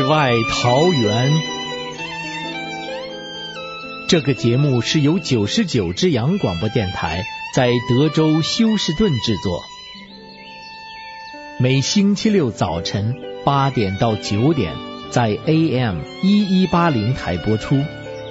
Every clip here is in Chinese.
外桃源。这个节目是由99之阳广播电台在德州休士顿制作，每星期六早晨8点到9点在 AM1180 台播出。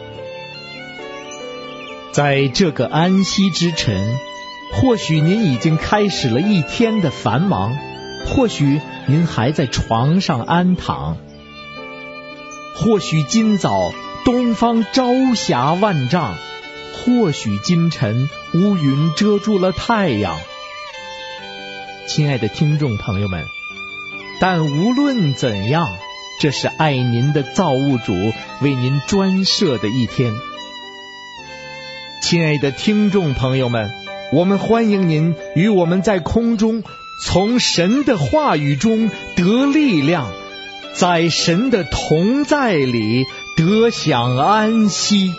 在这个安息之晨，或许您已经开始了一天的繁忙，或许您还在床上安躺，或许今早东方朝霞万丈，或许今晨乌云遮住了太阳。亲爱的听众朋友们，但无论怎样，这是爱您的造物主为您专设的一天。亲爱的听众朋友们，我们欢迎您与我们在空中从神的话语中得力量，在神的同在里得享安息。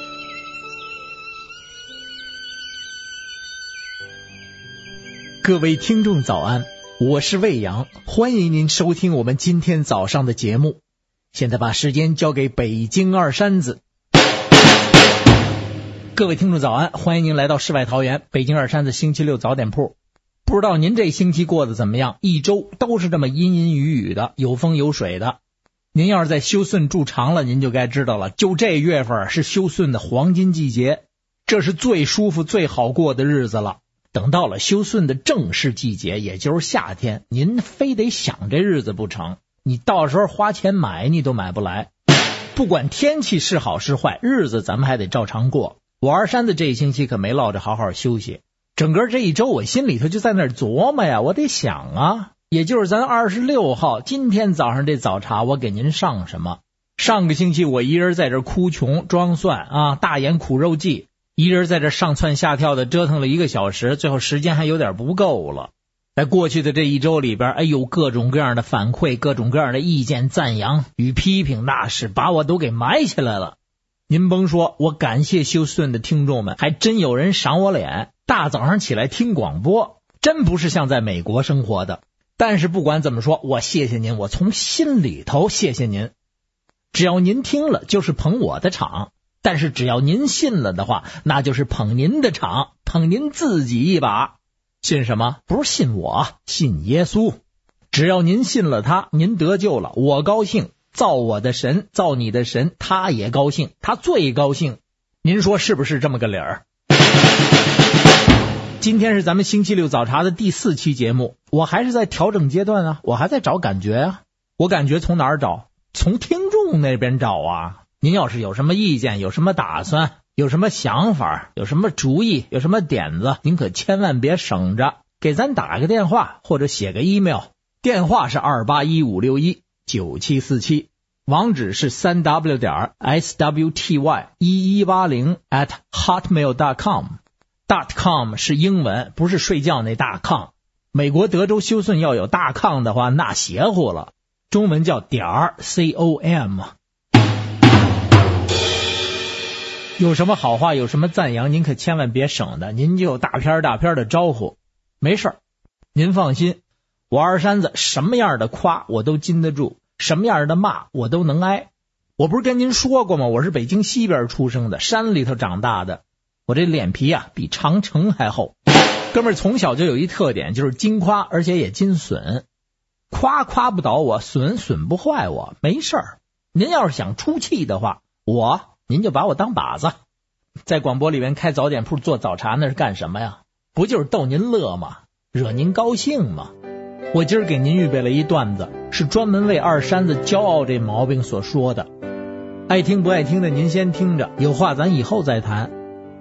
各位听众早安，我是魏阳，欢迎您收听我们今天早上的节目。现在把时间交给北京二山子。各位听众早安，欢迎您来到世外桃源，北京二山子星期六早点铺。不知道您这星期过得怎么样？一周都是这么阴阴雨雨的，有风有水的。您要是在休顺住长了，您就该知道了，就这月份是休顺的黄金季节，这是最舒服最好过的日子了。等到了休顺的正式季节，也就是夏天，您非得想这日子不成，你到时候花钱买你都买不来。不管天气是好是坏，日子咱们还得照常过。我二山的这一星期可没落着好好休息，整个这一周我心里头就在那儿琢磨呀，我得想啊，也就是咱26号今天早上这早茶我给您上什么。上个星期我一人在这哭穷装蒜啊，大盐苦肉计，一人在这上蹿下跳的折腾了1个小时，最后时间还有点不够了。在过去的这一周里边，哎呦，各种各样的反馈，各种各样的意见赞扬与批评，那是把我都给埋起来了。您甭说，我感谢休顺的听众们，还真有人赏我脸，大早上起来听广播，真不是像在美国生活的。但是不管怎么说，我谢谢您，我从心里头谢谢您。只要您听了就是捧我的场，但是只要您信了的话，那就是捧您的场，捧您自己一把。信什么？不是信我，信耶稣。只要您信了他，您得救了，我高兴，造我的神，造你的神，他也高兴，他最高兴。您说是不是这么个理儿？今天是咱们星期六早茶的第4期节目，我还是在调整阶段啊，我还在找感觉啊。我感觉从哪儿找？从听众那边找啊。您要是有什么意见，有什么打算，有什么想法，有什么主意，有什么点子，您可千万别省着，给咱打个电话或者写个 email， 电话是281-561-9747，网址是3w.swty1180@hotmail.com。.com 是英文，不是睡觉那大炕。美国德州休顺要有大炕的话，那邪乎了。中文叫.com。有什么好话，有什么赞扬，您可千万别省的，您就有大片的招呼。没事儿，您放心，我二山子什么样的夸我都禁得住，什么样的骂我都能挨。我不是跟您说过吗？我是北京西边出生的，山里头长大的，我这脸皮啊比长城还厚。哥们儿从小就有一特点，就是精夸，而且也精损。夸不倒我，损不坏我，没事儿。您要是想出气的话，您就把我当靶子。在广播里面开早点铺做早茶，那是干什么呀？不就是逗您乐吗？惹您高兴吗？我今儿给您预备了一段子，是专门为二山子骄傲这毛病所说的。爱听不爱听的您先听着，有话咱以后再谈。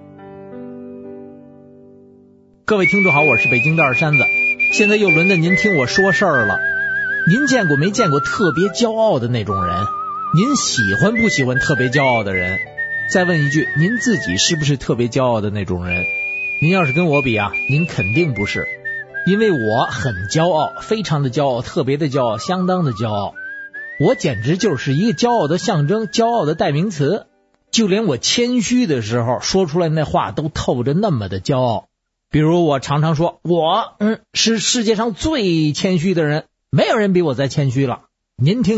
各位听众好，我是北京的二山子，现在又轮到您听我说事儿了。您见过没见过特别骄傲的那种人？您喜欢不喜欢特别骄傲的人？再问一句，您自己是不是特别骄傲的那种人？您要是跟我比啊，您肯定不是。因为我很骄傲，非常的骄傲，特别的骄傲，相当的骄傲。我简直就是一个骄傲的象征，骄傲的代名词。就连我谦虚的时候说出来那话都透着那么的骄傲。比如我常常说我是世界上最谦虚的人，没有人比我再谦虚了。您听听，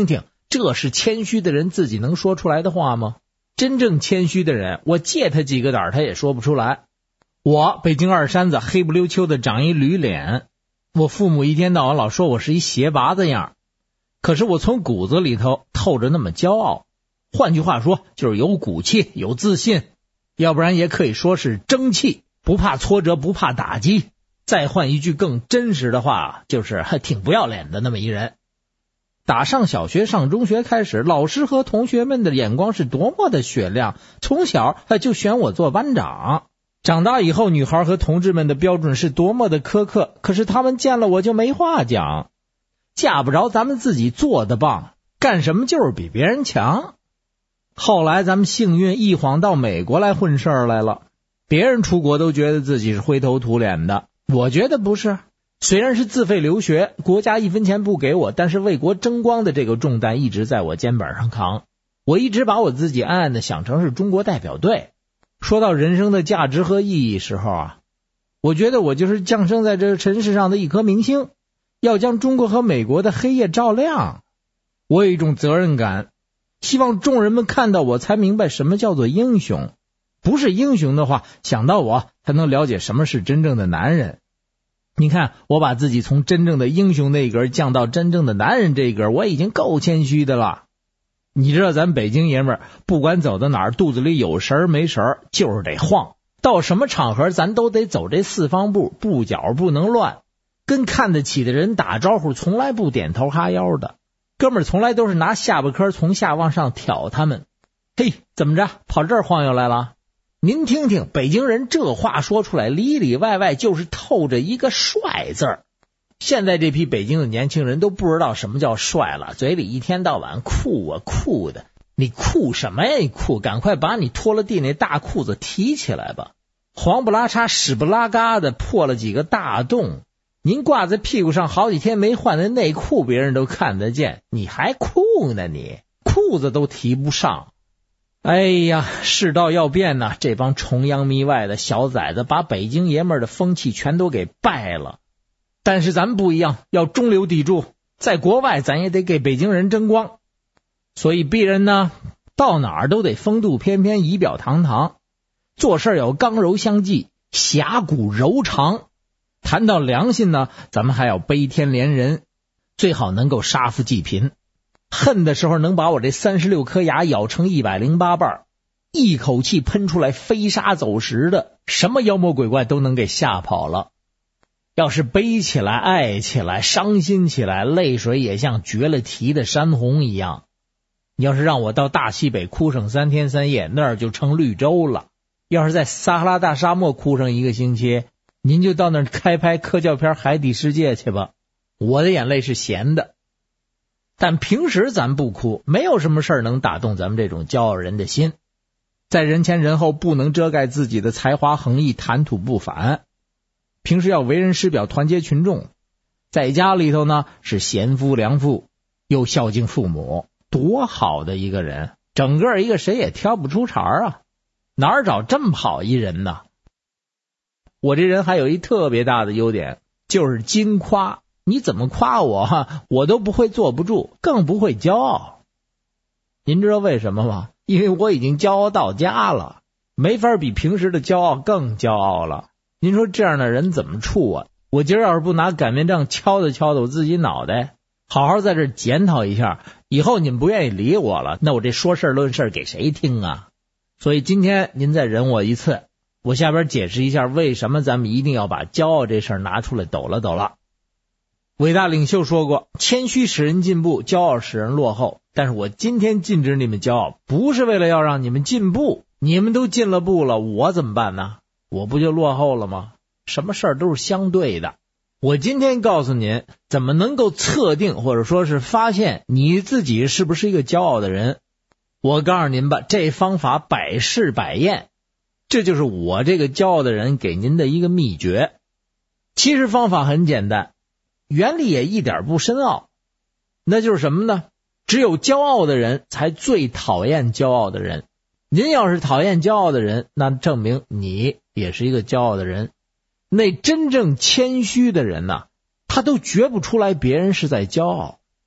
这是谦虚的人自己能说出来的话吗？真正谦虚的人，我借他几个胆他也说不出来。我北京二山子黑不溜秋的长一驴脸，我父母一天到晚老说我是一鞋拔子样，可是我从骨子里头透着那么骄傲，换句话说就是有骨气有自信，要不然也可以说是争气，不怕挫折不怕打击，再换一句更真实的话，就是还挺不要脸的那么一人。打上小学上中学开始，老师和同学们的眼光是多么的雪亮，从小就选我做班长。长大以后，女孩和同志们的标准是多么的苛刻，可是他们见了我就没话讲，架不着咱们自己做的棒，干什么就是比别人强。后来咱们幸运一晃到美国来混事儿来了，别人出国都觉得自己是灰头土脸的，我觉得不是。虽然是自费留学，国家1分钱不给我，但是为国争光的这个重担一直在我肩膀上扛。我一直把我自己暗暗的想成是中国代表队。说到人生的价值和意义时候啊，我觉得我就是降生在这个尘世上的一颗明星，要将中国和美国的黑夜照亮。我有一种责任感，希望众人们看到我才明白什么叫做英雄。不是英雄的话，想到我才能了解什么是真正的男人。你看，我把自己从真正的英雄那一格降到真正的男人这一格，我已经够谦虚的了。你知道咱北京爷们儿不管走到哪儿，肚子里有神儿没神儿就是得晃，到什么场合咱都得走这四方步，步脚不能乱，跟看得起的人打招呼从来不点头哈腰的，哥们儿从来都是拿下巴颏从下往上挑他们。嘿，怎么着跑这儿晃悠来了？您听听，北京人这话说出来里里外外就是透着一个帅字儿。现在这批北京的年轻人都不知道什么叫帅了，嘴里一天到晚酷啊酷的。你酷什么呀你酷，赶快把你脱了地那大裤子提起来吧，黄不拉碴屎不拉嘎的破了几个大洞，您挂在屁股上好几天没换的内裤别人都看得见，你还酷呢，你裤子都提不上。哎呀，世道要变呐，这帮崇洋媚外的小崽子把北京爷们儿的风气全都给败了。但是咱们不一样，要中流砥柱，在国外咱也得给北京人争光。所以鄙人呢，到哪儿都得风度翩翩仪表堂堂，做事有刚柔相济，侠骨柔肠。谈到良心呢，咱们还要悲天怜人，最好能够杀富济贫。恨的时候能把我这36颗牙咬成108瓣，一口气喷出来飞沙走石的，什么妖魔鬼怪都能给吓跑了。要是悲起来爱起来伤心起来，泪水也像绝了蹄的山洪一样。你要是让我到大西北哭上3天3夜，那儿就成绿洲了。要是在撒哈拉大沙漠哭上1个星期，您就到那儿开拍科教片海底世界去吧。我的眼泪是咸的。但平时咱不哭，没有什么事儿能打动咱们这种骄傲人的心。在人前人后不能遮盖自己的才华横溢，谈吐不凡。平时要为人师表，团结群众。在家里头呢，是贤夫良父，又孝敬父母，多好的一个人，整个一个谁也挑不出茬啊！哪儿找这么好一人呢？我这人还有一特别大的优点，就是精夸。你怎么夸我我都不会坐不住，更不会骄傲。您知道为什么吗？因为我已经骄傲到家了，没法比平时的骄傲更骄傲了。您说这样的人怎么处啊？我今儿要是不拿擀面杖敲打敲打我自己脑袋，好好在这检讨一下，以后你们不愿意理我了，那我这说事论事给谁听啊？所以今天您再忍我一次，我下边解释一下为什么咱们一定要把骄傲这事儿拿出来抖了抖了。伟大领袖说过，谦虚使人进步，骄傲使人落后。但是我今天禁止你们骄傲，不是为了要让你们进步，你们都进了步了，我怎么办呢？我不就落后了吗？什么事儿都是相对的。我今天告诉您，怎么能够测定或者说是发现你自己是不是一个骄傲的人。我告诉您吧，这方法百试百验，这就是我这个骄傲的人给您的一个秘诀。其实方法很简单，原理也一点不深奥，那就是什么呢？只有骄傲的人才最讨厌骄傲的人。您要是讨厌骄傲的人，那证明你也是一个骄傲的人。那真正谦虚的人呢，他都觉不出来别人是在骄傲，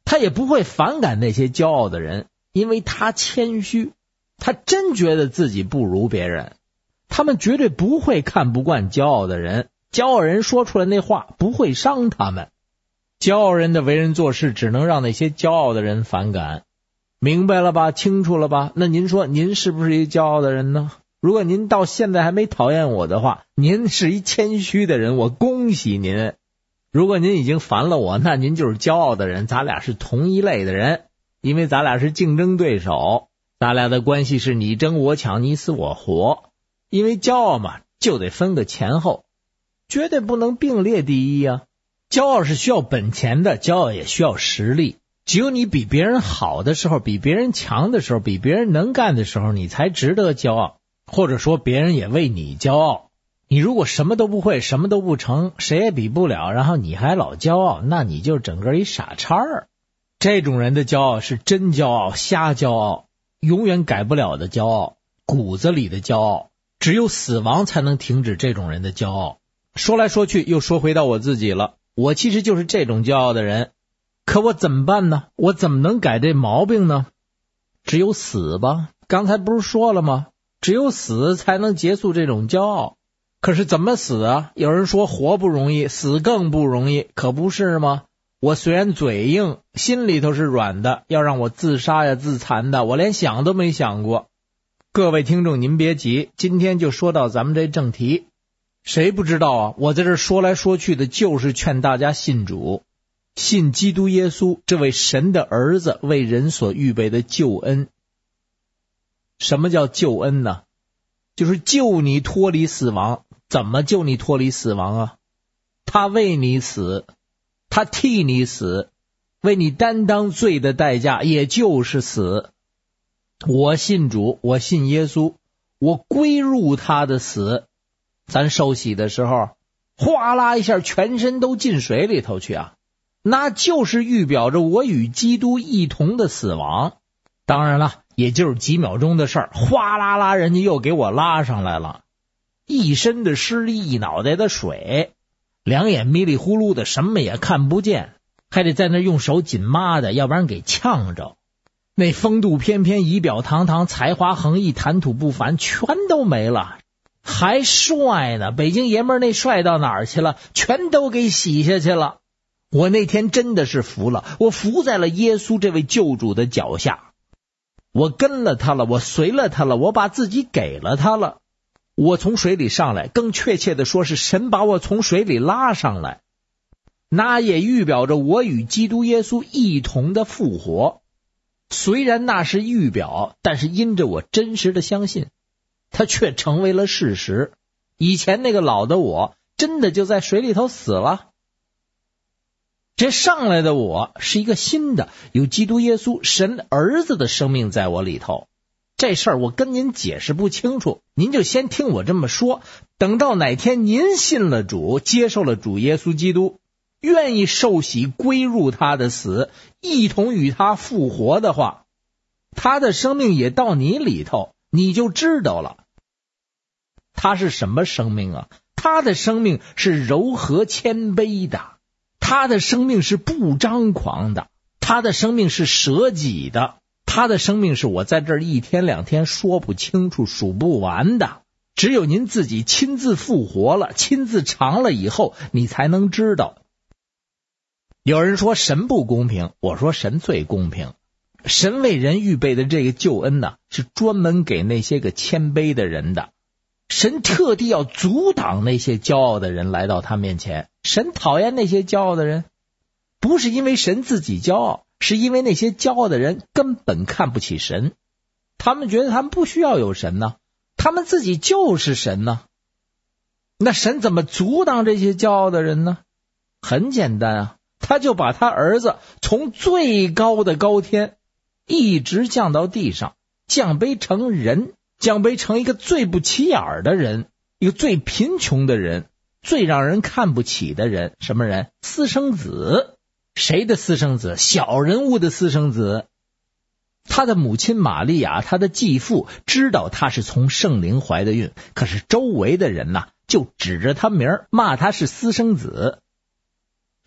他也不会反感那些骄傲的人，因为他谦虚，他真觉得自己不如别人。他们绝对不会看不惯骄傲的人，骄傲人说出来那话不会伤他们。骄傲人的为人做事只能让那些骄傲的人反感。明白了吧？清楚了吧？那您说您是不是一个骄傲的人呢？如果您到现在还没讨厌我的话，您是一谦虚的人，我恭喜您。如果您已经烦了我，那您就是骄傲的人，咱俩是同一类的人，因为咱俩是竞争对手，咱俩的关系是你争我抢，你死我活。因为骄傲嘛，就得分个前后，绝对不能并列第一啊。骄傲是需要本钱的，骄傲也需要实力。只有你比别人好的时候，比别人强的时候，比别人能干的时候，你才值得骄傲，或者说别人也为你骄傲。你如果什么都不会，什么都不成，谁也比不了，然后你还老骄傲，那你就整个一傻叉儿。这种人的骄傲是真骄傲，瞎骄傲，永远改不了的骄傲，骨子里的骄傲。只有死亡才能停止这种人的骄傲。说来说去又说回到我自己了，我其实就是这种骄傲的人，可我怎么办呢？我怎么能改这毛病呢？只有死吧，刚才不是说了吗？只有死才能结束这种骄傲。可是怎么死啊？有人说活不容易，死更不容易，可不是吗？我虽然嘴硬，心里头是软的，要让我自杀呀自残的，我连想都没想过。各位听众您别急，今天就说到咱们这正题。谁不知道啊？我在这说来说去的就是劝大家信主，信基督耶稣这位神的儿子为人所预备的救恩。什么叫救恩呢？就是救你脱离死亡。怎么救你脱离死亡啊？他为你死，他替你死，为你担当罪的代价也就是死。我信主，我信耶稣，我归入他的死。咱受洗的时候哗啦一下全身都进水里头去啊，那就是预表着我与基督一同的死亡。当然了，也就是几秒钟的事儿，哗啦啦人家又给我拉上来了，一身的湿，一脑袋的水，两眼迷里糊涂的，什么也看不见，还得在那用手紧抹的，要不然给呛着。那风度翩翩，仪表堂堂，才华横溢，谈吐不凡，全都没了。还帅呢，北京爷们儿那帅到哪儿去了？全都给洗下去了。我那天真的是服了，我服在了耶稣这位救主的脚下，我跟了他了，我随了他了，我把自己给了他了。我从水里上来，更确切的说是神把我从水里拉上来，那也预表着我与基督耶稣一同的复活。虽然那是预表，但是因着我真实的相信，它却成为了事实。以前那个老的我真的就在水里头死了，这上来的我是一个新的有基督耶稣神儿子的生命在我里头。这事儿我跟您解释不清楚，您就先听我这么说，等到哪天您信了主，接受了主耶稣基督，愿意受洗归入他的死，一同与他复活的话，他的生命也到你里头，你就知道了。他是什么生命啊？他的生命是柔和谦卑的，他的生命是不张狂的，他的生命是舍己的，他的生命是我在这儿一天两天说不清楚数不完的。只有您自己亲自复活了，亲自尝了以后，你才能知道。有人说神不公平，我说神最公平。神为人预备的这个救恩呢，是专门给那些个谦卑的人的。神特地要阻挡那些骄傲的人来到他面前。神讨厌那些骄傲的人，不是因为神自己骄傲，是因为那些骄傲的人根本看不起神。他们觉得他们不需要有神呢，他们自己就是神呢。那神怎么阻挡这些骄傲的人呢？很简单啊，他就把他儿子从最高的高天一直降到地上，降卑成人，降卑成一个最不起眼的人，一个最贫穷的人，最让人看不起的人。什么人？私生子。谁的私生子？小人物的私生子。他的母亲玛利亚，他的继父知道他是从圣灵怀的孕，可是周围的人就指着他名儿骂他是私生子。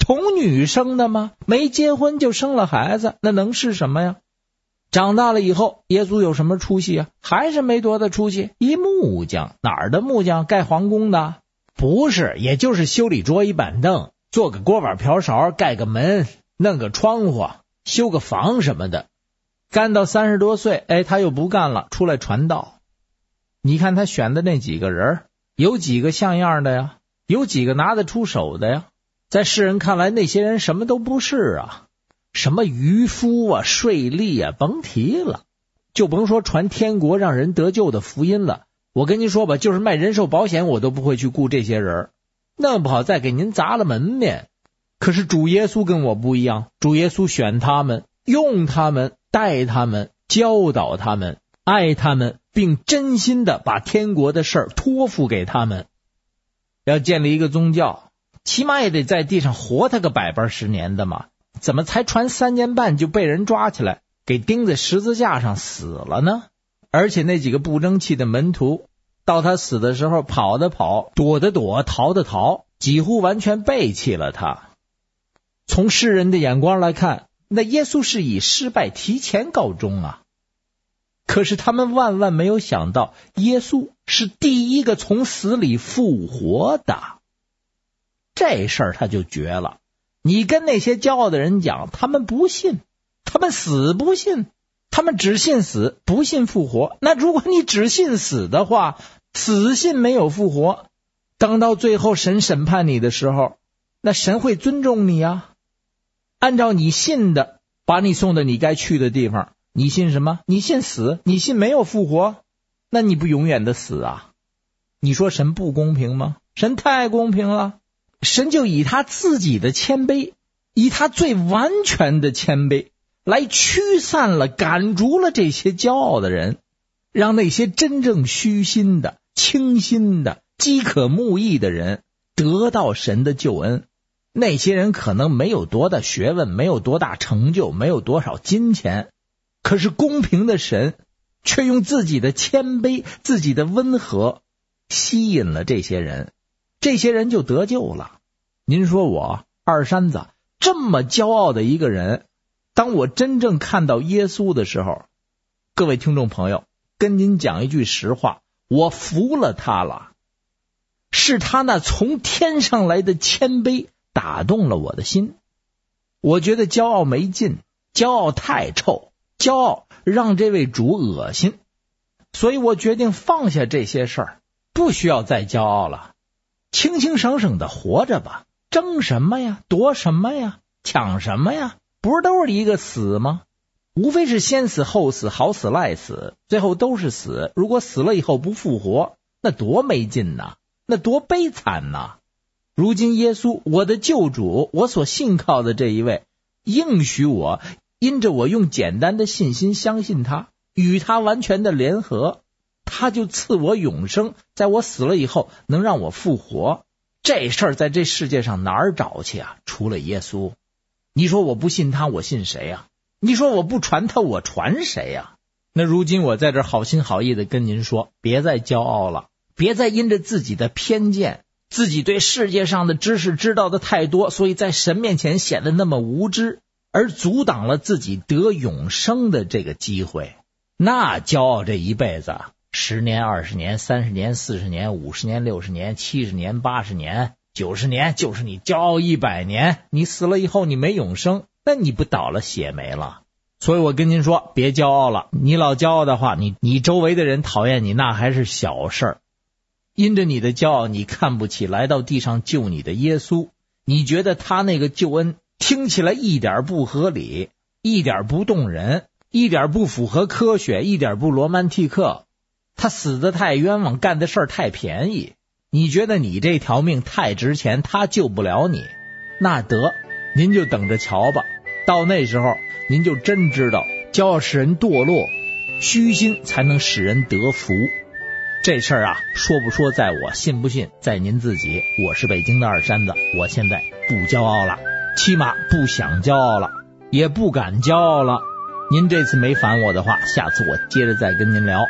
童女生的吗？没结婚就生了孩子，那能是什么呀？长大了以后，耶稣有什么出息啊？还是没多大出息，一木匠。哪儿的木匠？盖皇宫的？不是，也就是修理桌椅板凳，做个锅碗瓢勺，盖个门，弄个窗户，修个房什么的。干到30多岁，他又不干了，出来传道。你看他选的那几个人，有几个像样的呀？有几个拿得出手的呀？在世人看来，那些人什么都不是啊，什么渔夫啊、税吏啊，甭提了。就甭说传天国让人得救的福音了，我跟您说吧，就是卖人寿保险我都不会去雇这些人，弄不好再给您砸了门面。可是主耶稣跟我不一样，主耶稣选他们，用他们，带他们，教导他们，爱他们，并真心的把天国的事儿托付给他们。要建立一个宗教，起码也得在地上活他个180年的嘛，怎么才传3年半就被人抓起来，给钉在十字架上死了呢？而且那几个不争气的门徒，到他死的时候，跑的跑，躲的躲，逃的逃，几乎完全背弃了他。从世人的眼光来看，那耶稣是以失败提前告终啊。可是他们万万没有想到，耶稣是第一个从死里复活的。这事儿他就绝了。你跟那些骄傲的人讲，他们不信，他们死不信，他们只信死，不信复活。那如果你只信死的话，死信没有复活，等到最后神审判你的时候，那神会尊重你啊，按照你信的把你送到你该去的地方。你信什么？你信死？你信没有复活？那你不永远的死啊？你说神不公平吗？神太公平了。神就以他自己的谦卑，以他最完全的谦卑来驱散了、赶逐了这些骄傲的人，让那些真正虚心的、清心的、饥渴慕义的人得到神的救恩。那些人可能没有多大学问，没有多大成就，没有多少金钱，可是公平的神却用自己的谦卑、自己的温和吸引了这些人，这些人就得救了。您说我二山子这么骄傲的一个人，当我真正看到耶稣的时候，各位听众朋友，跟您讲一句实话，我服了他了。是他那从天上来的谦卑打动了我的心。我觉得骄傲没劲，骄傲太臭，骄傲让这位主恶心，所以我决定放下这些事儿，不需要再骄傲了，清清省省的活着吧。争什么呀？夺什么呀？抢什么呀？不是都是一个死吗？无非是先死后死，好死赖死，最后都是死。如果死了以后不复活，那多没劲呐，那多悲惨呐。如今耶稣，我的救主，我所信靠的这一位，应许我，因着我用简单的信心相信他，与他完全的联合，他就赐我永生，在我死了以后能让我复活。这事儿在这世界上哪儿找去啊？除了耶稣。你说我不信他，我信谁啊？你说我不传他，我传谁啊？那如今我在这好心好意的跟您说，别再骄傲了，别再因着自己的偏见，自己对世界上的知识知道的太多，所以在神面前显得那么无知，而阻挡了自己得永生的这个机会。那骄傲这一辈子，10年、20年、30年、40年、50年、60年、70年、80年、90年，就是你骄傲100年，你死了以后你没永生，那你不倒了血霉了。所以我跟您说，别骄傲了，你老骄傲的话，你周围的人讨厌你那还是小事儿。因着你的骄傲，你看不起来到地上救你的耶稣，你觉得他那个救恩听起来一点不合理，一点不动人，一点不符合科学，一点不罗曼蒂克，他死得太冤枉，干的事儿太便宜，你觉得你这条命太值钱，他救不了你，那得您就等着瞧吧。到那时候您就真知道，骄傲使人堕落，虚心才能使人得福。这事儿啊，说不说在我，信不信在您自己。我是北京的二山子，我现在不骄傲了，起码不想骄傲了，也不敢骄傲了。您这次没烦我的话，下次我接着再跟您聊。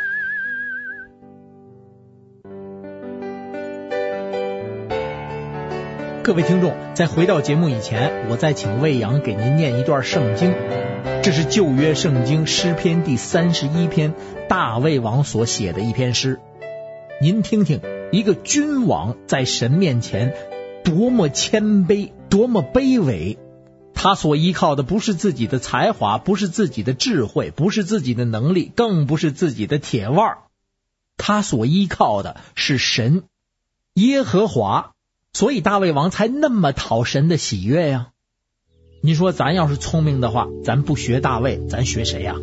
各位听众，在回到节目以前，我再请魏阳给您念一段圣经。这是旧约圣经诗篇第31篇，大卫王所写的一篇诗。您听听，一个君王在神面前多么谦卑，多么卑微。他所依靠的不是自己的才华，不是自己的智慧，不是自己的能力，更不是自己的铁腕，他所依靠的是神耶和华。所以大卫王才那么讨神的喜悦呀。你说咱要是聪明的话，咱不学大卫，咱学谁呀？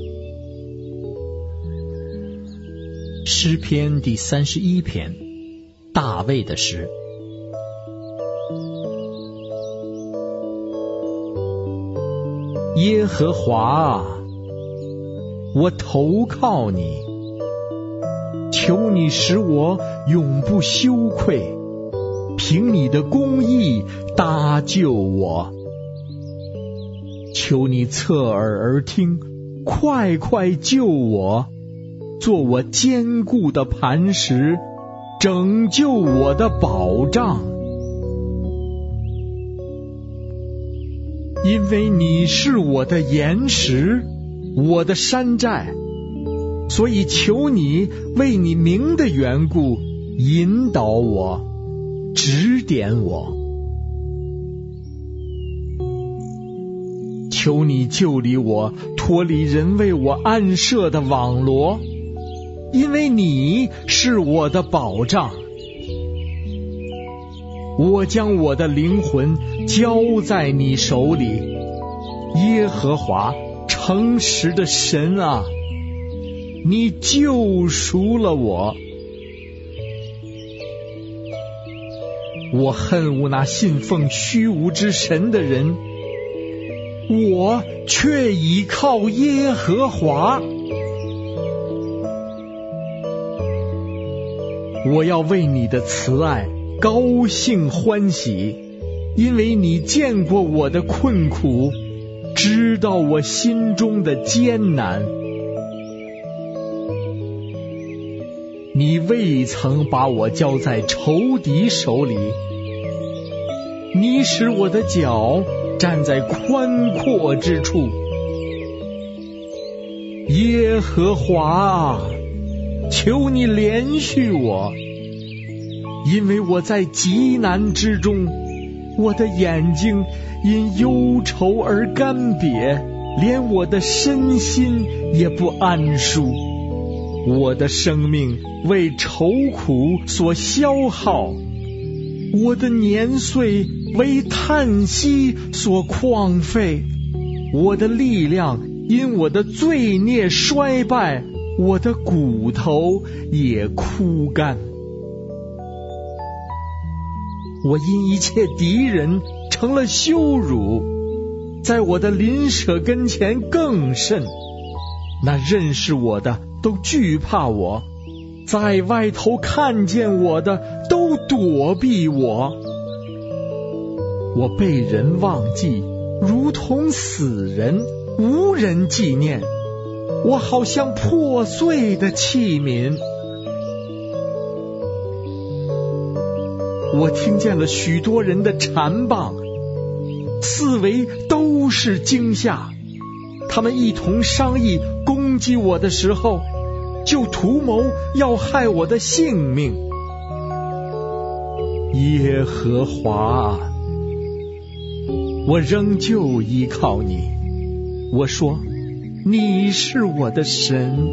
诗篇第31篇，大卫的诗。耶和华啊，我投靠你，求你使我永不羞愧，凭你的公义搭救我。求你侧耳而听，快快救我，做我坚固的磐石，拯救我的保障。因为你是我的岩石，我的山寨，所以求你为你名的缘故引导我，指点我。求你救理我，脱离人为我暗设的网罗，因为你是我的保障。我将我的灵魂交在你手里，耶和华诚实的神啊，你救赎了我。我恨恶那信奉虚无之神的人，我却倚靠耶和华。我要为你的慈爱高兴欢喜，因为你见过我的困苦，知道我心中的艰难。你未曾把我交在仇敌手里，你使我的脚站在宽阔之处。耶和华啊，求你怜恤我，因为我在极难之中，我的眼睛因忧愁而干瘪，连我的身心也不安舒。我的生命为愁苦所消耗，我的年岁为叹息所旷废，我的力量因我的罪孽衰败，我的骨头也枯干。我因一切敌人成了羞辱，在我的邻舍跟前更甚。那认识我的都惧怕我，在外头看见我的都躲避我。我被人忘记，如同死人，无人纪念。我好像破碎的器皿。我听见了许多人的缠棒，四围都是惊吓。他们一同商议攻击我的时候，就图谋要害我的性命。耶和华，我仍旧依靠你。我说，你是我的神，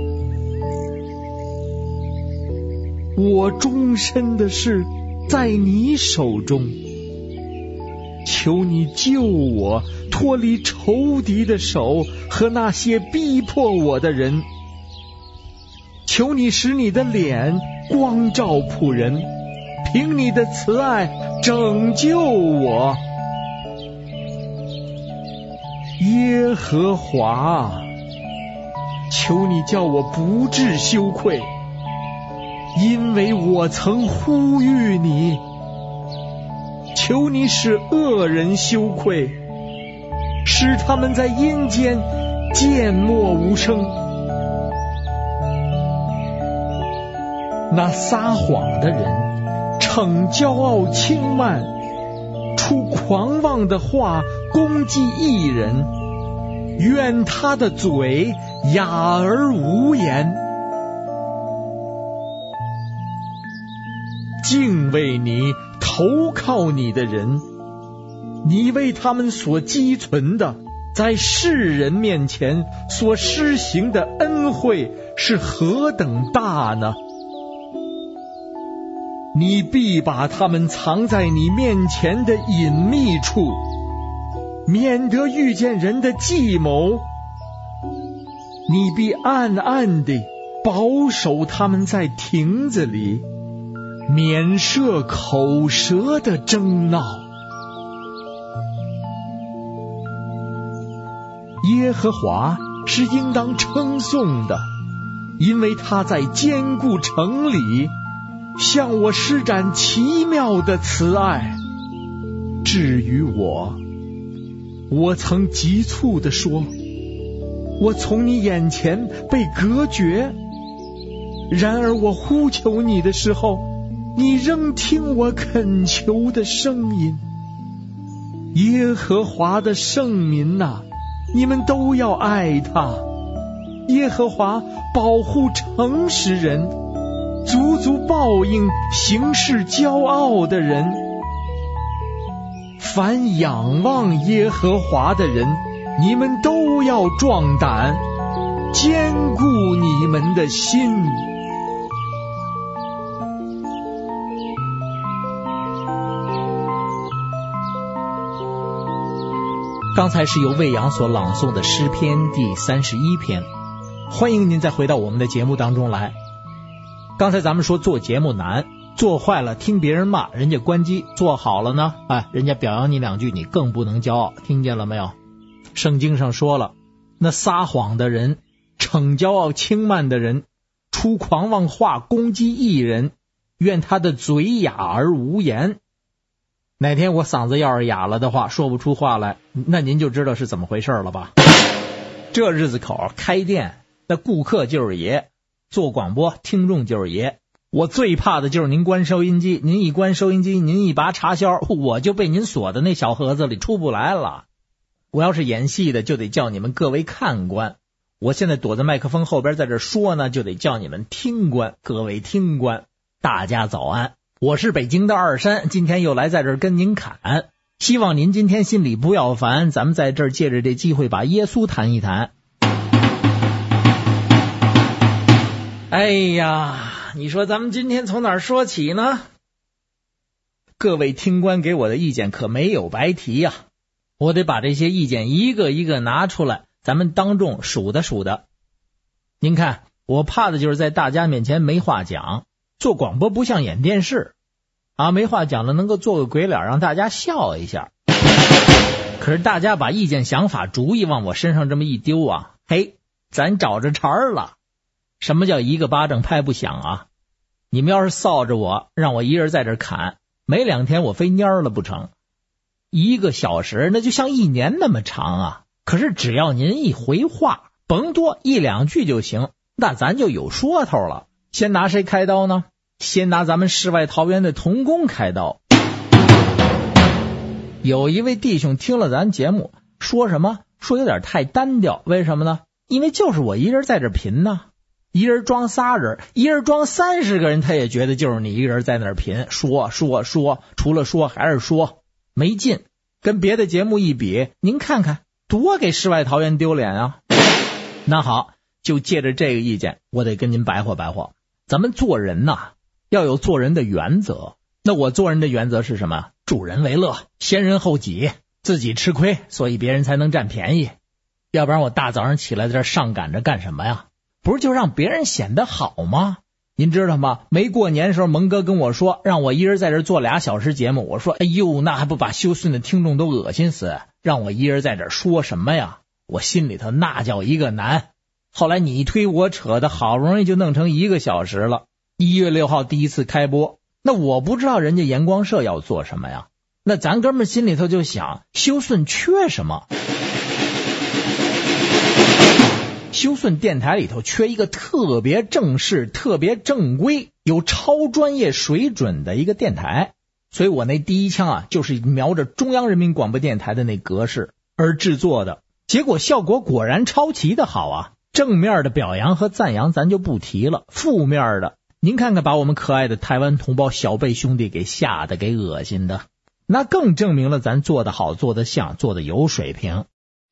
我终身的事在你手中。求你救我，脱离仇敌的手和那些逼迫我的人。求你使你的脸光照仆人，凭你的慈爱拯救我。耶和华，求你叫我不致羞愧，因为我曾呼吁你。求你使恶人羞愧，使他们在阴间缄默无声。那撒谎的人逞骄傲轻慢， 狂妄的话攻击义人，愿他的嘴哑而无言。敬畏你、投靠你的人，你为他们所积存的，在世人面前所施行的恩惠是何等大呢？你必把他们藏在你面前的隐秘处，免得遇见人的计谋。你必暗暗地保守他们在亭子里，免涉口舌的争闹。耶和华是应当称颂的，因为他在坚固城里向我施展奇妙的慈爱。至于我曾急促地说，我从你眼前被隔绝。然而我呼求你的时候，你仍听我恳求的声音。耶和华的圣民哪，你们都要爱他。耶和华保护诚实人，足足报应行事骄傲的人。凡仰望耶和华的人，你们都要壮胆，坚固你们的心。 刚才是由魏阳所朗诵的诗篇第31篇。欢迎您再回到我们的节目当中来。刚才咱们说做节目难，做坏了听别人骂，人家关机；做好了呢，人家表扬你两句，你更不能骄傲。听见了没有？圣经上说了，那撒谎的人，逞骄傲轻慢的人，出狂妄话攻击义人，愿他的嘴哑而无言。哪天我嗓子要是哑了的话，说不出话来，那您就知道是怎么回事了吧？这日子口开店，那顾客就是爷，做广播听众就是爷。我最怕的就是您关收音机，您一关收音机，您一拔插销，我就被您锁在那小盒子里出不来了。我要是演戏的，就得叫你们各位看官；我现在躲在麦克风后边在这说呢，就得叫你们听官。各位听官，大家早安，我是北京的二山，今天又来在这儿跟您侃。希望您今天心里不要烦，咱们在这儿借着这机会把耶稣谈一谈。哎呀，你说咱们今天从哪儿说起呢？各位听官给我的意见可没有白提呀，我得把这些意见一个一个拿出来，咱们当众数的数的。您看，我怕的就是在大家面前没话讲，做广播不像演电视没话讲了能够做个鬼脸让大家笑一下。可是大家把意见想法主意往我身上这么一丢啊，嘿，咱找着茬儿了。什么叫一个巴掌拍不响啊？你们要是臊着我，让我一人在这砍，没2天我非蔫了不成。1个小时那就像1年那么长啊。可是只要您一回话，甭多1、2句就行，那咱就有说头了。先拿谁开刀呢？先拿咱们世外桃源的童工开刀。有一位弟兄听了咱节目，说什么？说有点太单调。为什么呢？因为就是我一人在这贫呢，一人装仨人，一人装30个人，他也觉得就是你一个人在那儿贫，说，除了说还是说，没劲。跟别的节目一比，您看看多给世外桃源丢脸啊！那好，就借着这个意见，我得跟您白话白话。咱们做人呐，要有做人的原则。那我做人的原则是什么？助人为乐，先人后己，自己吃亏，所以别人才能占便宜。要不然我大早上起来在这上赶着干什么呀？不是就让别人显得好吗？您知道吗？没过年的时候，蒙哥跟我说让我一人在这做2小时节目，我说哎呦，那还不把修顺的听众都恶心死，让我一人在这说什么呀？我心里头那叫一个难。后来你推我扯的，好不容易就弄成1个小时了。1月6号第一次开播，那我不知道人家阳光社要做什么呀？那咱哥们心里头就想，修顺缺什么？修顺电台里头缺一个特别正式、特别正规、有超专业水准的一个电台。 所以我那第一枪啊，就是瞄着中央人民广播电台的那格式而制作的，结果效果果然超奇的好啊！正面的表扬和赞扬咱就不提了，负面的您看看把我们可爱的台湾同胞小贝兄弟给吓得给恶心的，那更证明了咱做得好，做得像，做得有水平。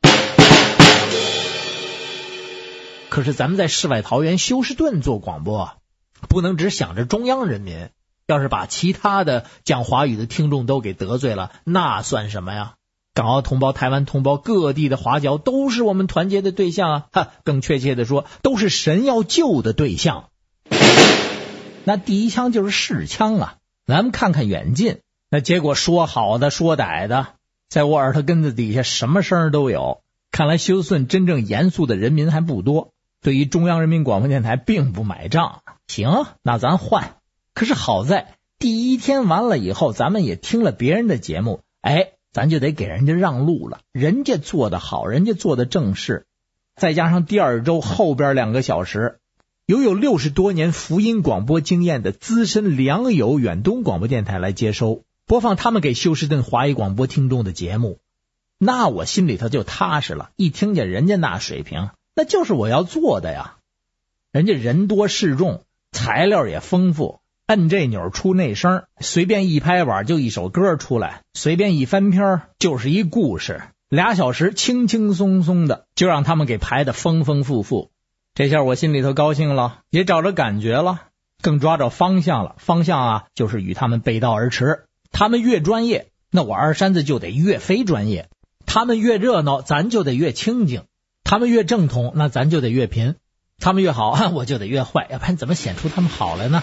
可是咱们在世外桃源休斯顿做广播，不能只想着中央人民，要是把其他的讲华语的听众都给得罪了，那算什么呀？港澳同胞、台湾同胞、各地的华侨都是我们团结的对象啊！更确切的说，都是神要救的对象。那第一枪就是试枪啊，咱们看看远近。那结果说好的说歹的，在我耳朵根子底下什么声都有。看来休斯顿真正严肃的人民还不多，对于中央人民广播电台并不买账。行，那咱换。可是好在第一天完了以后，咱们也听了别人的节目，咱就得给人家让路了，人家做得好，人家做得正式。再加上第二周后边2个小时，有60多年福音广播经验的资深良友远东广播电台来接收，播放他们给休斯顿华语广播听众的节目，那我心里头就踏实了。一听见人家那水平，那就是我要做的呀。人家人多势众，材料也丰富，摁这钮出那声，随便一拍板就一首歌出来，随便一翻篇就是一故事，2小时轻轻松松的就让他们给排得丰丰富富。这下我心里头高兴了，也找着感觉了，更抓着方向了。方向啊，就是与他们背道而驰。他们越专业，那我二山子就得越非专业；他们越热闹，咱就得越清静；他们越正统，那咱就得越贫；他们越好，我就得越坏，要不然怎么显出他们好来呢？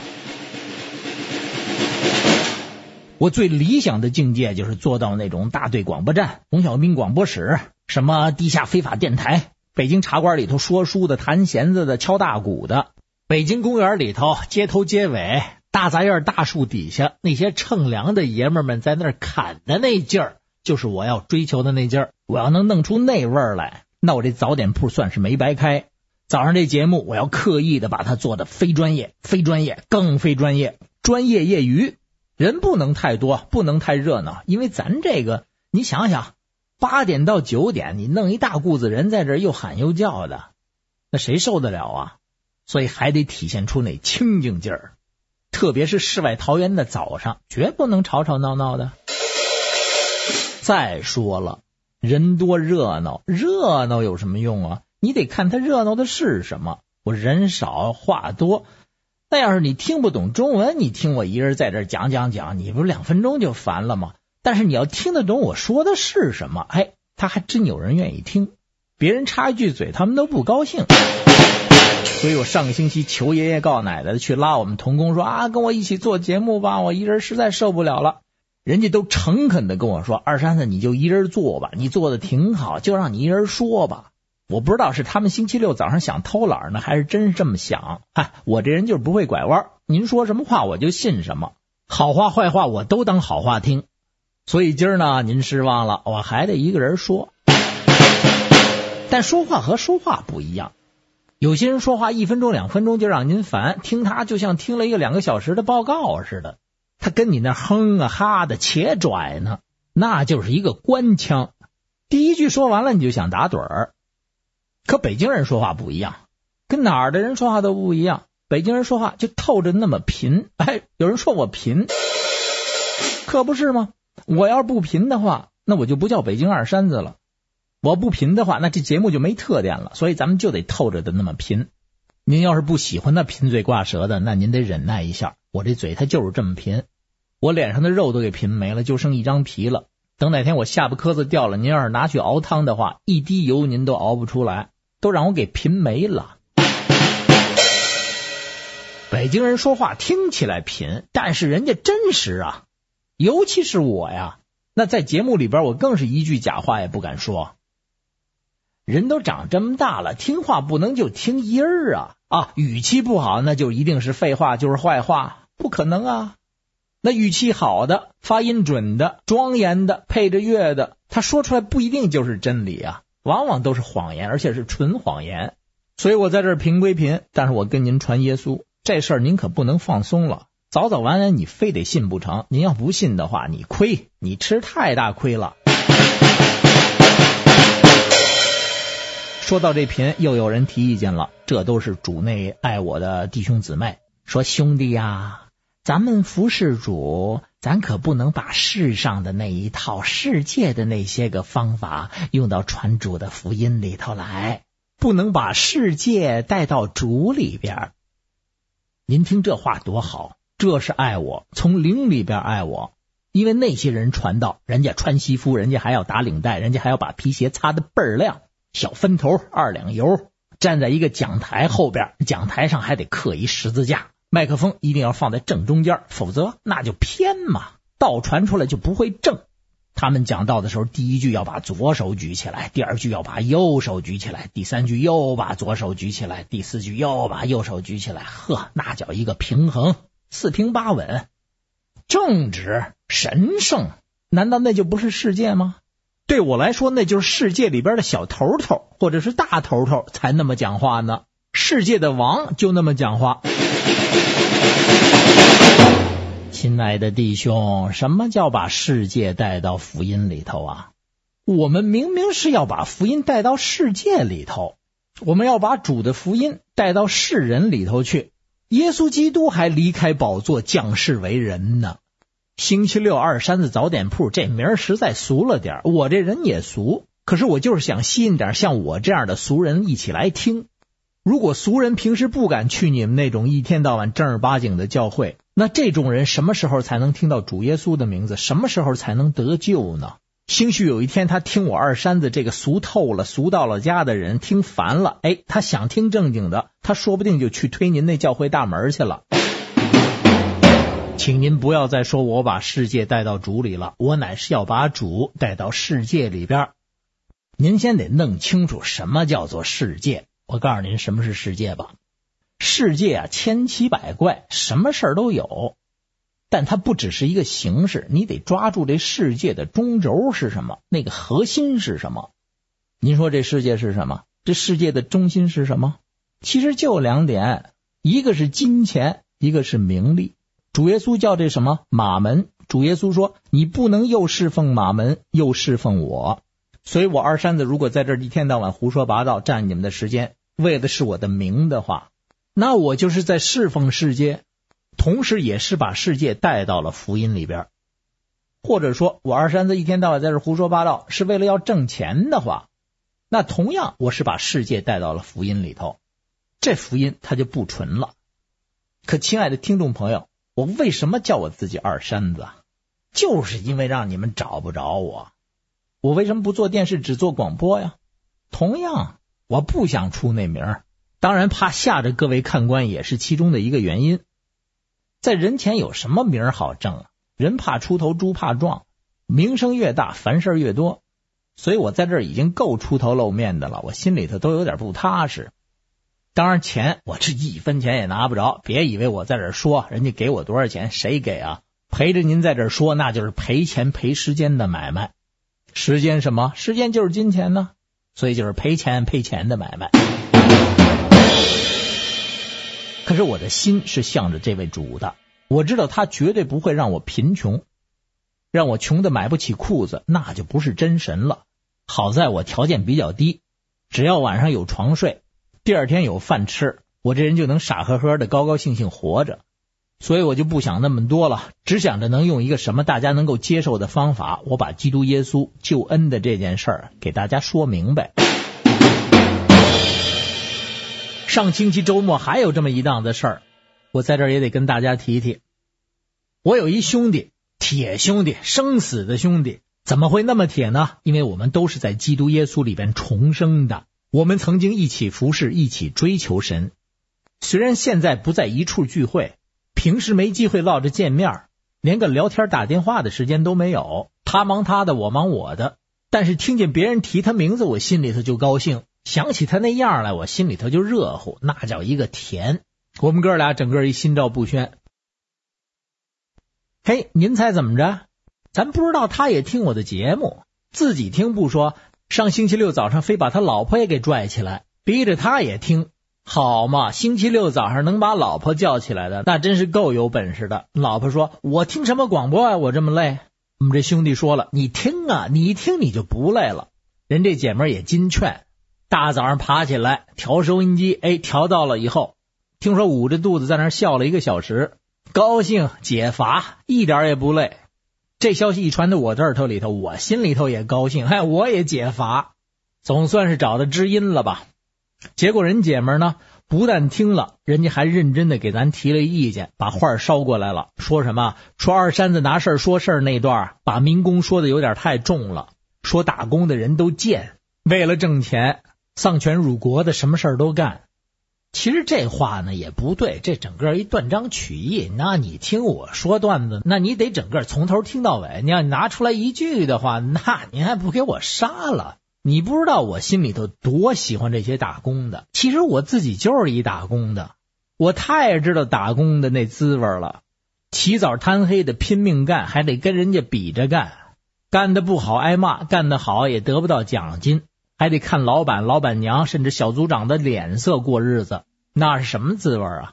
我最理想的境界就是做到那种大队广播站、红小兵广播室、什么地下非法电台、北京茶馆里头说书的、弹弦子的、敲大鼓的，北京公园里头街头街尾、大杂院大树底下那些乘凉的爷们们在那儿砍的那劲儿，就是我要追求的那劲儿。我要能弄出那味儿来，那我这早点铺算是没白开。早上这节目我要刻意的把它做的非专业、非专业、更非专业、专业业余。人不能太多，不能太热闹，因为咱这个你想想，8点到9点你弄一大股子人在这儿又喊又叫的，那谁受得了啊？所以还得体现出那清静劲儿，特别是世外桃源的早上，绝不能吵吵闹闹的。再说了，人多热闹，热闹有什么用啊？你得看他热闹的是什么。我人少话多，那要是你听不懂中文，你听我一人在这讲，你不是2分钟就烦了吗？但是你要听得懂我说的是什么，他还真有人愿意听。别人插一句嘴，他们都不高兴。所以我上个星期求爷爷告奶奶的去拉我们同工说跟我一起做节目吧，我一人实在受不了了。人家都诚恳的跟我说，二山子你就一人做吧，你做的挺好，就让你一人说吧。我不知道是他们星期六早上想偷懒呢，还是真是这么想。我这人就是不会拐弯，您说什么话我就信什么，好话坏话我都当好话听。所以今儿呢，您失望了，我还得一个人说。但说话和说话不一样，有些人说话1分钟2分钟就让您烦，听他就像听了一个2个小时的报告似的，他跟你那哼哈的且拽呢，那就是一个官腔。第一句说完了你就想打盹儿。可北京人说话不一样，跟哪儿的人说话都不一样。北京人说话就透着那么贫，有人说我贫，可不是吗？我要是不贫的话，那我就不叫北京二山子了。我不贫的话，那这节目就没特点了。所以咱们就得透着的那么贫。您要是不喜欢那贫嘴挂舌的，那您得忍耐一下。我这嘴它就是这么贫，我脸上的肉都给贫没了，就剩一张皮了。等哪天我下巴磕子掉了，您要是拿去熬汤的话，一滴油您都熬不出来，都让我给贫没了。北京人说话听起来贫，但是人家真实啊。尤其是我呀，那在节目里边我更是一句假话也不敢说。人都长这么大了，听话不能就听音儿语气不好那就一定是废话，就是坏话，不可能啊。那语气好的、发音准的、庄严的、配着乐的，他说出来不一定就是真理啊，往往都是谎言，而且是纯谎言。所以我在这儿贫归贫，但是我跟您传耶稣，这事儿您可不能放松了。 早早晚晚你非得信不成，您要不信的话，你亏，你吃太大亏了。说到这篇，又有人提意见了，这都是主内爱我的弟兄姊妹，说兄弟呀，咱们服侍主，咱可不能把世上的那一套世界的那些个方法用到传主的福音里头来，不能把世界带到主里边。您听这话多好，这是爱我，从灵里边爱我。因为那些人传道，人家穿西服，人家还要打领带，人家还要把皮鞋擦得倍儿亮，小分头2两油，站在一个讲台后边，讲台上还得刻一十字架，麦克风一定要放在正中间，否则那就偏嘛，道传出来就不会正。他们讲道的时候，第一句要把左手举起来，第二句要把右手举起来，第三句又把左手举起来，第四句又把右手举起来，呵，那叫一个平衡，四平八稳，正直神圣。难道那就不是世界吗？对我来说，那就是世界里边的小头头或者是大头头才那么讲话呢，世界的王就那么讲话。亲爱的弟兄，什么叫把世界带到福音里头啊？我们明明是要把福音带到世界里头，我们要把主的福音带到世人里头去。耶稣基督还离开宝座降世为人呢。星期六二山子早点铺这名儿实在俗了点，我这人也俗，可是我就是想吸引点像我这样的俗人一起来听。如果俗人平时不敢去你们那种一天到晚正儿八经的教会，那这种人什么时候才能听到主耶稣的名字？什么时候才能得救呢？兴许有一天他听我二山子这个俗透了、俗到了家的人听烦了，他想听正经的，他说不定就去推您那教会大门去了。请您不要再说我把世界带到主里了，我乃是要把主带到世界里边。您先得弄清楚什么叫做世界。我告诉您什么是世界吧。世界啊，千奇百怪，什么事儿都有，但它不只是一个形式，你得抓住这世界的中轴是什么，那个核心是什么。您说这世界是什么？这世界的中心是什么？其实就2点，一个是金钱，一个是名利。主耶稣叫这什么？马门。主耶稣说你不能又侍奉马门又侍奉我。所以我二山子如果在这儿一天到晚胡说八道，占你们的时间，为的是我的名的话，那我就是在侍奉世界，同时也是把世界带到了福音里边。或者说我二山子一天到晚在这胡说八道是为了要挣钱的话，那同样我是把世界带到了福音里头，这福音它就不纯了。可亲爱的听众朋友，我为什么叫我自己二山子啊？就是因为让你们找不着我。我为什么不做电视只做广播呀？同样我不想出那名，当然怕吓着各位看官也是其中的一个原因。在人前有什么名好挣啊？人怕出头猪怕壮，名声越大烦事越多，所以我在这儿已经够出头露面的了，我心里头都有点不踏实。当然钱我这1分钱也拿不着，别以为我在这儿说人家给我多少钱，谁给啊？陪着您在这儿说，那就是赔钱赔时间的买卖。时间什么？时间就是金钱呢，所以就是赔钱赔钱的买卖。可是我的心是向着这位主的，我知道他绝对不会让我贫穷，让我穷的买不起裤子，那就不是真神了。好在我条件比较低，只要晚上有床睡，第二天有饭吃，我这人就能傻呵呵的高高兴兴活着。所以我就不想那么多了，只想着能用一个什么大家能够接受的方法，我把基督耶稣救恩的这件事儿给大家说明白。上星期周末还有这么一档子事儿，我在这儿也得跟大家提提。我有一兄弟，铁兄弟，生死的兄弟。怎么会那么铁呢？因为我们都是在基督耶稣里边重生的，我们曾经一起服侍，一起追求神。虽然现在不在一处聚会，平时没机会落着见面，连个聊天打电话的时间都没有，他忙他的，我忙我的，但是听见别人提他名字，我心里头就高兴，想起他那样来，我心里头就热乎，那叫一个甜。我们哥俩整个一心照不宣。嘿，您猜怎么着？咱不知道他也听我的节目，自己听不说，上星期六早上非把他老婆也给拽起来，逼着他也听。 好嘛，星期六早上能把老婆叫起来的，那真是够有本事的。老婆说，我听什么广播啊，我这么累。我们这兄弟说了，你听啊，你一听你就不累了。人这姐们也金劝，大早上爬起来调收音机，调到了以后，听说捂着肚子在那儿笑了1个小时，高兴解乏，一点也不累。这消息一传到我这耳朵里头，我心里头也高兴，我也解乏，总算是找到知音了吧。结果人姐们呢，不但听了，人家还认真的给咱提了意见，把话捎过来了。说什么？说二山子拿事儿说事儿那段，把民工说的有点太重了，说打工的人都贱，为了挣钱丧权辱国的，什么事儿都干。其实这话呢也不对，这整个一断章取义。那你听我说段子，那你得整个从头听到尾。你要拿出来一句的话，那你还不给我杀了？你不知道我心里头多喜欢这些打工的。其实我自己就是一打工的，我太知道打工的那滋味了。起早贪黑的拼命干，还得跟人家比着干，干得不好挨骂，干得好也得不到奖金，还得看老板、老板娘甚至小组长的脸色过日子，那是什么滋味啊？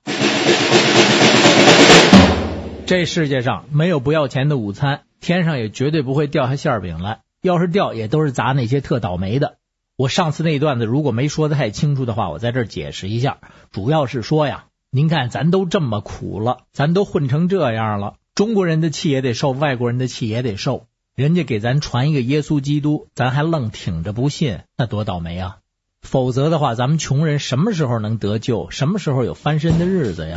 这世界上没有不要钱的午餐，天上也绝对不会掉下馅饼来，要是掉也都是砸那些特倒霉的。我上次那段子如果没说得太清楚的话，我在这儿解释一下，主要是说呀，您看咱都这么苦了，咱都混成这样了，中国人的气也得受，外国人的气也得受，人家给咱传一个耶稣基督，咱还愣挺着不信，那多倒霉啊！否则的话，咱们穷人什么时候能得救？什么时候有翻身的日子呀？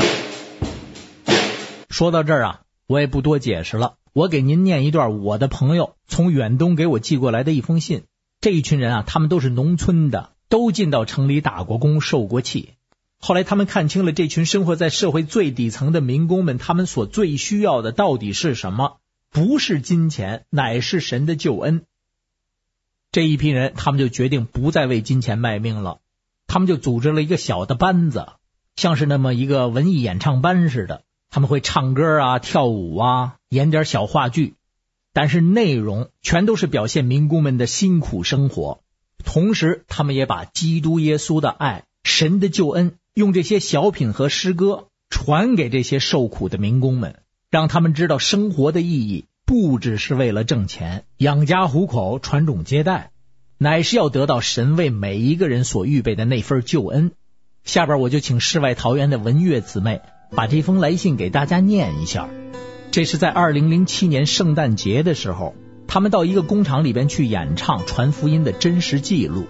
说到这儿啊，我也不多解释了，我给您念一段我的朋友从远东给我寄过来的一封信。这一群人啊，他们都是农村的，都进到城里打过工，受过气。后来他们看清了这群生活在社会最底层的民工们，他们所最需要的到底是什么？不是金钱，乃是神的救恩。这一批人，他们就决定不再为金钱卖命了，他们就组织了一个小的班子，像是那么一个文艺演唱班似的，他们会唱歌啊、跳舞啊，演点小话剧，但是内容全都是表现民工们的辛苦生活。同时他们也把基督耶稣的爱、神的救恩用这些小品和诗歌传给这些受苦的民工们，让他们知道生活的意义不只是为了挣钱、养家糊口、传种接代，乃是要得到神为每一个人所预备的那份救恩。下边我就请世外桃源的文月姊妹把这封来信给大家念一下。这是在2007年圣诞节的时候，他们到一个工厂里边去演唱传福音的真实记录。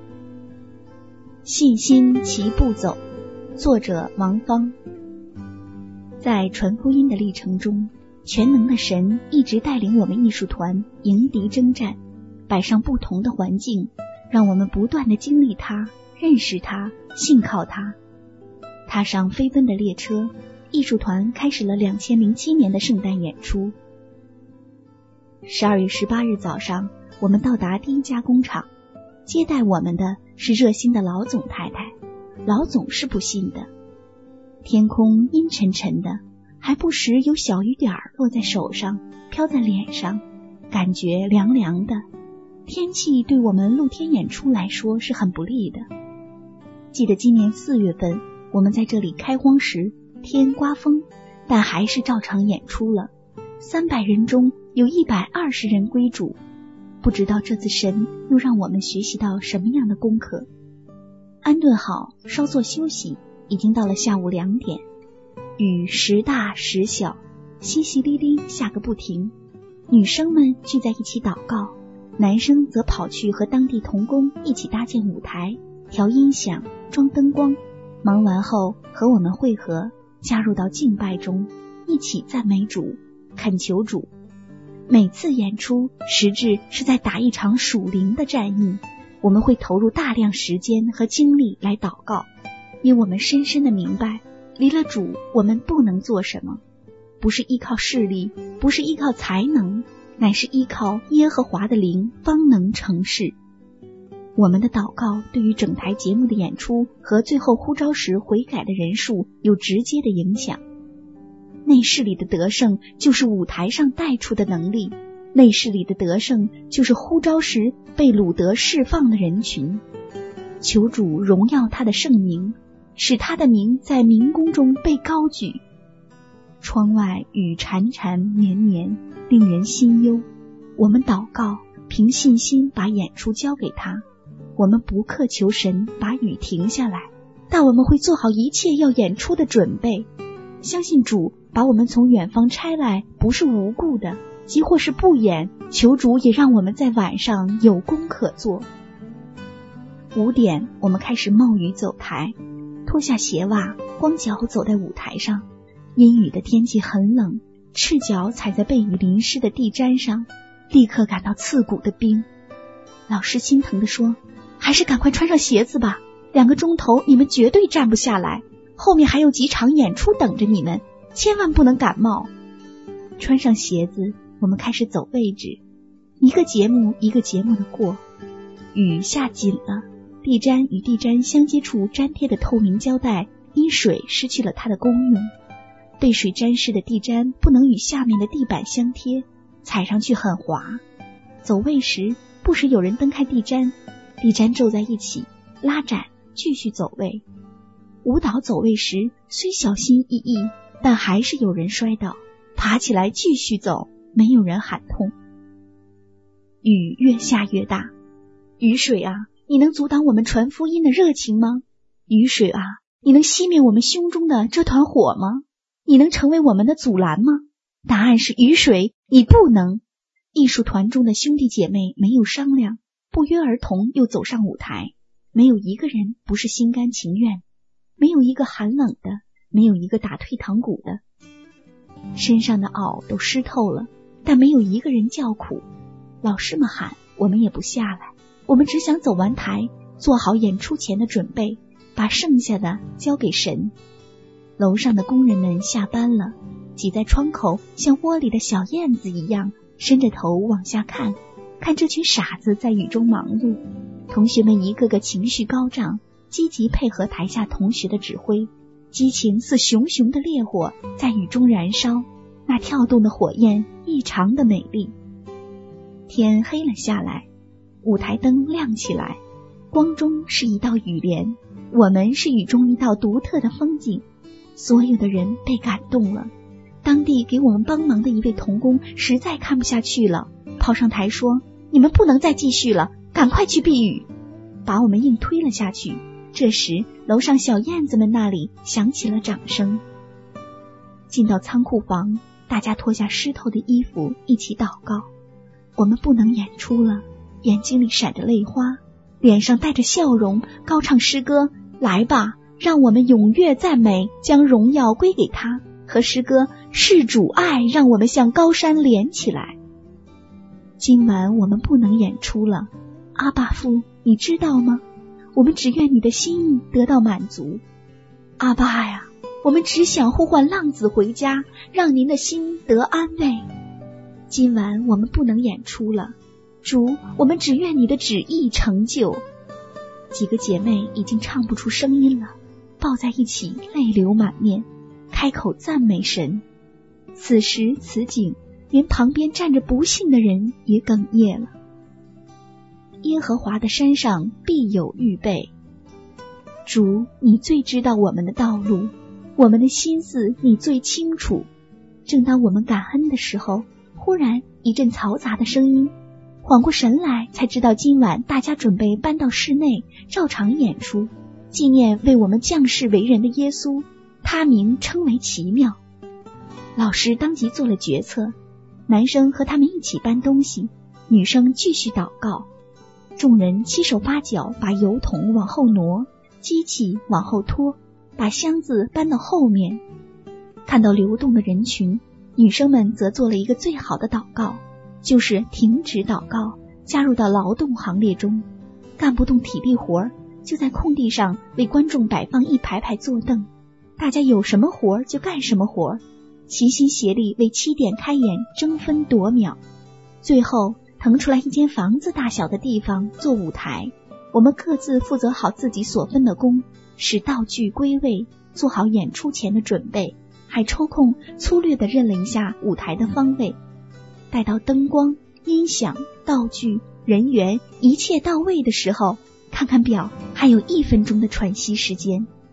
信心齐步走，作者王芳。在传福音的历程中，全能的神一直带领我们艺术团迎敌征战，摆上不同的环境，让我们不断地经历它，认识它，信靠它。踏上飞奔的列车，艺术团开始了2007年的圣诞演出。12月18日早上，我们到达第一家工厂，接待我们的是热心的老总太太。老总是不信的。天空阴沉沉的，还不时有小雨点落在手上，飘在脸上，感觉凉凉的。天气对我们露天演出来说是很不利的。记得今年4月份我们在这里开荒时，天刮风，但还是照常演出了。300人中有120人归主。不知道这次神又让我们学习到什么样的功课。安顿好，稍作休息，已经到了下午2点。雨时大时小，淅淅沥沥下个不停。女生们聚在一起祷告，男生则跑去和当地同工一起搭建舞台，调音响，装灯光。忙完后和我们会合，加入到敬拜中，一起赞美主，恳求主。每次演出实质是在打一场属灵的战役，我们会投入大量时间和精力来祷告，因我们深深的明白，离了主我们不能做什么，不是依靠势力，不是依靠才能，乃是依靠耶和华的灵方能成事。我们的祷告对于整台节目的演出和最后呼召时悔改的人数有直接的影响。内室里的得胜就是舞台上带出的能力，内室里的得胜就是呼召时被掳得释放的人群。求主荣耀他的圣名， 使他的名在民宫中被高举。窗外雨潺潺绵绵，令人心忧。我们祷告，凭信心把演出交给他。我们不苛求神把雨停下来，但我们会做好一切要演出的准备。相信主把我们从远方差来不是无故的，即或是不演，求主也让我们在晚上有工可做。5点，我们开始冒雨走台，脱下鞋袜，光脚走在舞台上。阴雨的天气很冷，赤脚踩在被雨淋湿的地毡上，立刻感到刺骨的冰。老师心疼地说，还是赶快穿上鞋子吧，2个钟头你们绝对站不下来，后面还有几场演出等着你们，千万不能感冒。穿上鞋子，我们开始走位置，一个节目一个节目的过。雨下紧了，地毡与地毡相接处粘贴的透明胶带因水失去了它的功用，被水沾湿的地毡不能与下面的地板相贴，踩上去很滑。走位时不时有人蹬开地毡，地毡皱在一起，拉展继续走位。舞蹈走位时虽小心翼翼，但还是有人摔倒，爬起来继续走，没有人喊痛。雨越下越大，雨水啊，你能阻挡我们传福音的热情吗？雨水啊，你能熄灭我们胸中的这团火吗？你能成为我们的阻拦吗？答案是雨水，你不能。艺术团中的兄弟姐妹没有商量，不约而同又走上舞台，没有一个人不是心甘情愿，没有一个寒冷的，没有一个打退堂鼓的。身上的袄都湿透了，但没有一个人叫苦。老师们喊，我们也不下来，我们只想走完台，做好演出前的准备，把剩下的交给神。楼上的工人们下班了，挤在窗口，像窝里的小燕子一样，伸着头往下看，看这群傻子在雨中忙碌。同学们一个个情绪高涨，积极配合台下同学的指挥，激情似熊熊的烈火在雨中燃烧，那跳动的火焰异常的美丽。天黑了下来，舞台灯亮起来，光中是一道雨帘，我们是雨中一道独特的风景。所有的人被感动了。当地给我们帮忙的一位童工实在看不下去了，跑上台说，你们不能再继续了，赶快去避雨，把我们硬推了下去。这时楼上小燕子们那里响起了掌声。进到仓库房，大家脱下湿透的衣服一起祷告。我们不能演出了，眼睛里闪着泪花，脸上带着笑容，高唱诗歌，来吧，让我们踊跃赞美，将荣耀归给他，和诗歌是主爱，让我们向高山连起来。今晚我们不能演出了，阿爸父，你知道吗？我们只愿你的心意得到满足。阿爸呀，我们只想呼唤浪子回家，让您的心得安慰。今晚我们不能演出了，主，我们只愿你的旨意成就。几个姐妹已经唱不出声音了，抱在一起，泪流满面，开口赞美神。此时此景，连旁边站着不信的人也哽咽了。耶和华的山上必有预备。主，你最知道我们的道路，我们的心思你最清楚。正当我们感恩的时候，忽然一阵嘈杂的声音，缓过神来才知道今晚大家准备搬到室内照常演出，纪念为我们降世为人的耶稣，他名称为奇妙。老师当即做了决策，男生和他们一起搬东西，女生继续祷告。众人七手八脚把油桶往后挪，机器往后拖，把箱子搬到后面。看到流动的人群，女生们则做了一个最好的祷告，就是停止祷告，加入到劳动行列中。干不动体力活，就在空地上为观众摆放一排排坐凳，大家有什么活就干什么活，齐心协力为7点开演争分夺秒。最后腾出来一间房子大小的地方做舞台，我们各自负责好自己所分的工，使道具归位，做好演出前的准备，还抽空粗略地认了一下舞台的方位。待到灯光、音响、道具、人员一切到位的时候，看看表，还有1分钟的喘息时间。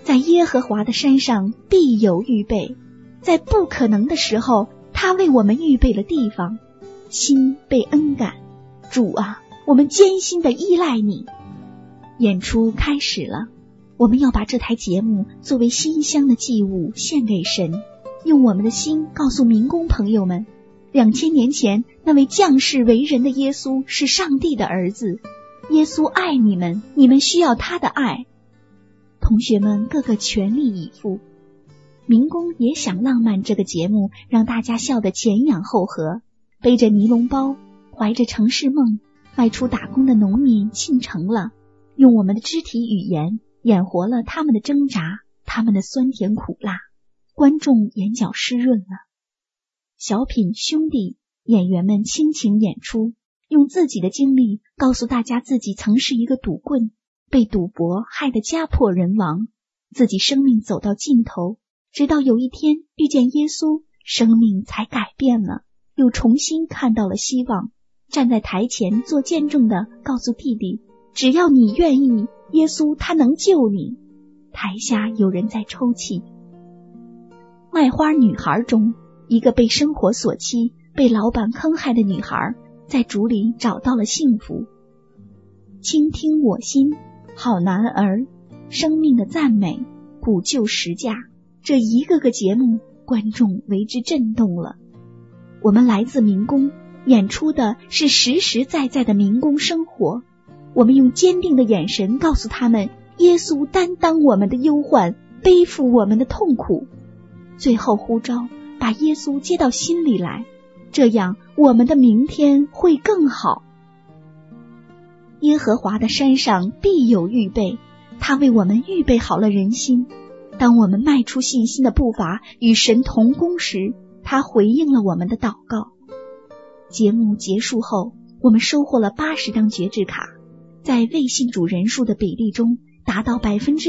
在耶和华的山上必有预备，在不可能的时候，他为我们预备了地方。心被恩感，主啊，我们艰辛地依赖你。演出开始了，我们要把这台节目作为馨香的祭物献给神，用我们的心告诉民工朋友们，2000年前那位降世为人的耶稣是上帝的儿子，耶稣爱你们，你们需要他的爱。同学们个个全力以赴，民工也想浪漫这个节目，让大家笑得前仰后合，背着尼龙包，怀着城市梦，外出打工的农民进城了，用我们的肢体语言演活了他们的挣扎，他们的酸甜苦辣，观众眼角湿润了。小品兄弟演员们倾情演出，用自己的经历告诉大家自己曾是一个赌棍，被赌博害得家破人亡，自己生命走到尽头，直到有一天遇见耶稣，生命才改变了，又重新看到了希望。站在台前做见证的告诉弟弟，只要你愿意，耶稣他能救你。台下有人在抽泣。卖花女孩中，一个被生活所欺，被老板坑害的女孩，在主里找到了幸福。倾听我心，好男儿，生命的赞美，古旧实价，这一个个节目，观众为之震动了。我们来自民工，演出的是实实在在的民工生活。我们用坚定的眼神告诉他们，耶稣担当我们的忧患，背负我们的痛苦。最后呼召，把耶稣接到心里来，这样我们的明天会更好。耶和华的山上必有预备，他为我们预备好了人心。当我们迈出信心的步伐，与神同工时，他回应了我们的祷告。节目结束后，我们收获了80张绝志卡，在未信主人数的比例中达到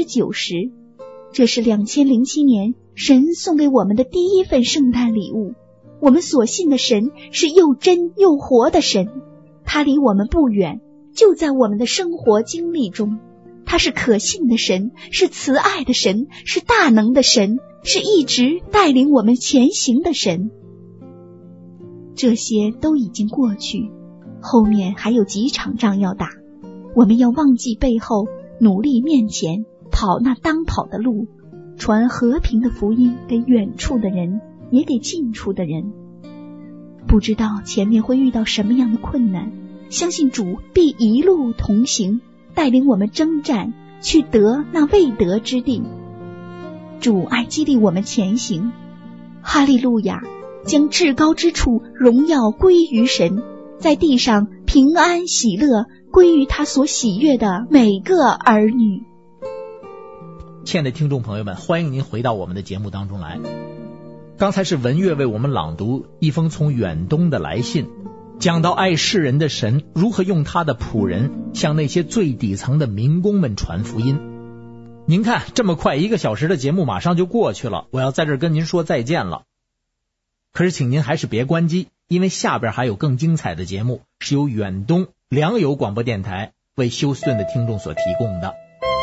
90%。 这是2007年神送给我们的第一份圣诞礼物。我们所信的神是又真又活的神，他离我们不远，就在我们的生活经历中。他是可信的神，是慈爱的神，是大能的神，是一直带领我们前行的神。这些都已经过去，后面还有几场仗要打，我们要忘记背后，努力面前，跑那当跑的路，传和平的福音给远处的人，也给近处的人。不知道前面会遇到什么样的困难，相信主必一路同行，带领我们征战，去得那未得之地。主爱激励我们前行。哈利路亚，将至高之处荣耀归于神，在地上平安喜乐归于他所喜悦的每个儿女。 亲爱的听众朋友们，欢迎您回到我们的节目当中来。刚才是文月为我们朗读一封从远东的来信，讲到爱世人的神如何用他的仆人向那些最底层的民工们传福音。您看，这么快1个小时的节目马上就过去了，我要在这儿跟您说再见了。可是请您还是别关机，因为下边还有更精彩的节目，是由远东良友广播电台为休斯顿的听众所提供的。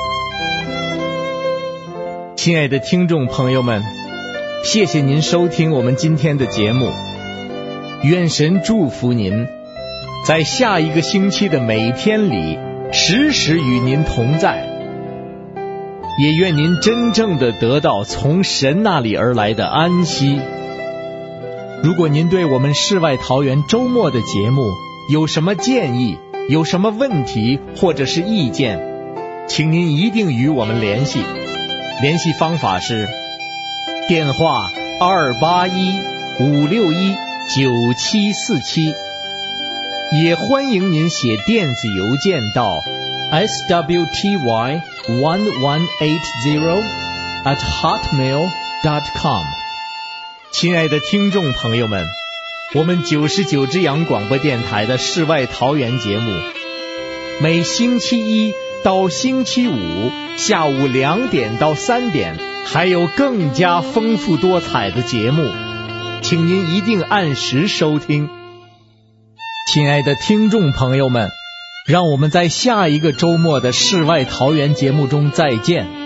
亲爱的听众朋友们，谢谢您收听我们今天的节目，愿神祝福您，在下一个星期的每天里时时与您同在，也愿您真正的得到从神那里而来的安息。如果您对我们世外桃源周末的节目有什么建议，有什么问题或者是意见，请您一定与我们联系。联系方法是电话281-561-9747，也欢迎您写电子邮件到 swty1180@hotmail.com。 亲爱的听众朋友们，我们99只羊广播电台的世外桃源节目，每星期一到星期五下午2点到3点，还有更加丰富多彩的节目，请您一定按时收听。亲爱的听众朋友们，让我们在下一个周末的世外桃源节目中再见。